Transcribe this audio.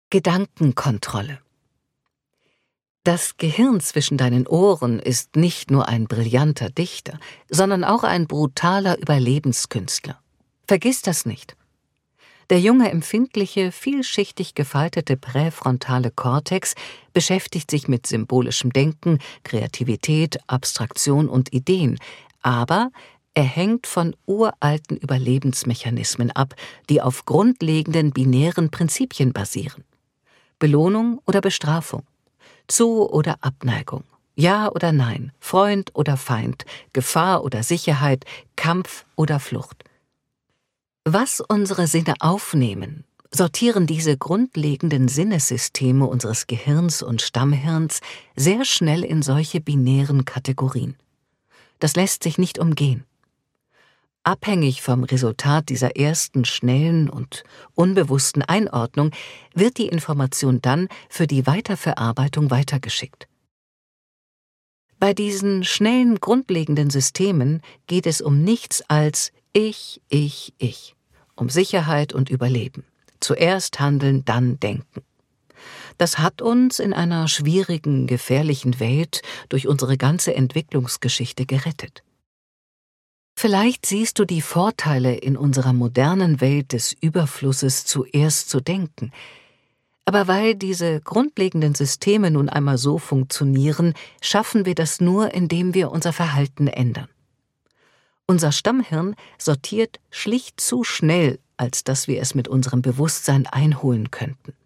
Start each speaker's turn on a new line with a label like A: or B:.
A: Gedankenkontrolle. Das Gehirn zwischen deinen Ohren ist nicht nur ein brillanter Dichter, sondern auch ein brutaler Überlebenskünstler. Vergiss das nicht. Der junge, empfindliche, vielschichtig gefaltete präfrontale Kortex beschäftigt sich mit symbolischem Denken, Kreativität, Abstraktion und Ideen, aber er hängt von uralten Überlebensmechanismen ab, die auf grundlegenden binären Prinzipien basieren. Belohnung oder Bestrafung, Zu- oder Abneigung, Ja oder Nein, Freund oder Feind, Gefahr oder Sicherheit, Kampf oder Flucht. Was unsere Sinne aufnehmen, sortieren diese grundlegenden Sinnessysteme unseres Gehirns und Stammhirns sehr schnell in solche binären Kategorien. Das lässt sich nicht umgehen. Abhängig vom Resultat dieser ersten schnellen und unbewussten Einordnung wird die Information dann für die Weiterverarbeitung weitergeschickt. Bei diesen schnellen, grundlegenden Systemen geht es um nichts als ich, um Sicherheit und Überleben. Zuerst handeln, dann denken. Das hat uns in einer schwierigen, gefährlichen Welt durch unsere ganze Entwicklungsgeschichte gerettet. Vielleicht siehst du die Vorteile in unserer modernen Welt des Überflusses, zuerst zu denken. Aber weil diese grundlegenden Systeme nun einmal so funktionieren, schaffen wir das nur, indem wir unser Verhalten ändern. Unser Stammhirn sortiert schlicht zu schnell, als dass wir es mit unserem Bewusstsein einholen könnten.